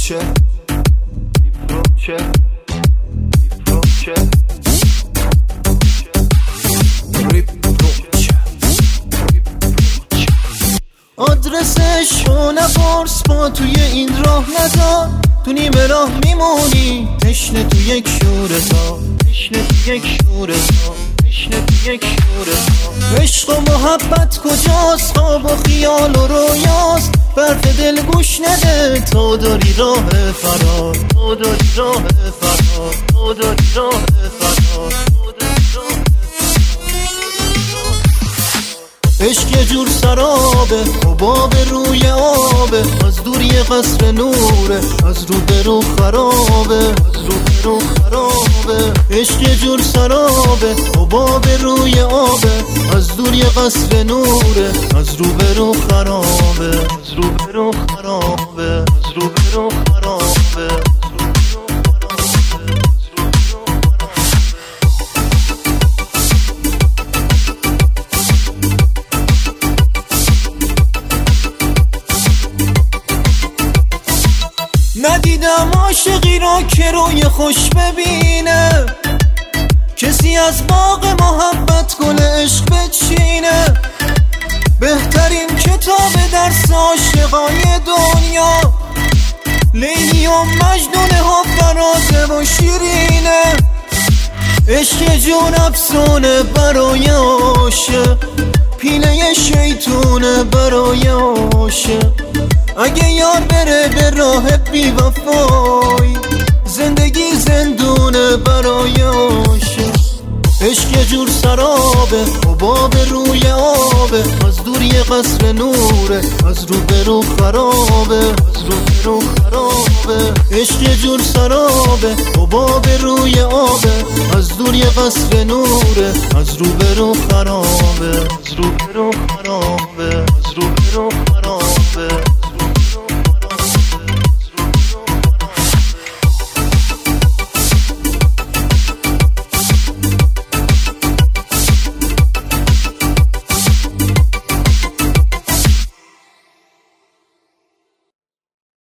ریپروچه ریپروچه ریپروچه آدرسشو نپرس با توی این راه نذار، تو نیمه راه میمونی تشنه تو یک شوره تا، تشنه تو یک شوره تا، تشنه تو یک شوره تا. عشق و محبت کجاست؟ خواب و خیال و رویاست، برف دل گوش نده تا داری راه فرار، تا داری راه فرار، تا داری راه فرار. عشق یه جور سرابه، حباب روی آبه، از دور یه قصر نوره، از رو به رو خرابه، از رو به رو خرابه. عشق یه جور سرابه، حباب روی آبه، از دور یه قصر نوره، از رو به رو خرابه، از رو به رو خرابه، از رو به رو خرابه. ندیدم عاشقی را که روی خوش ببینه، کسی از باغ محبت گل عشق بچینه. بهترین کتاب درس عاشقای دنیا، لیلی و مجنون ها فراز و شیرینه. عشق جون افسانه برای عاشق، پینه شیطونه برای عاشق. اگه یار بره به راه بی وفایی، زندگی زندونه برای عاشق. عشق یه جور سرابه، حباب روی آبه، از دور یه قصر نوره، از رو به رو خرابه، از رو به رو خرابه. عشق یه جور سرابه، حباب روی آبه، از دور یه قصر نوره، از رو به رو خرابه، از رو به رو خرابه، از رو به رو خرابه.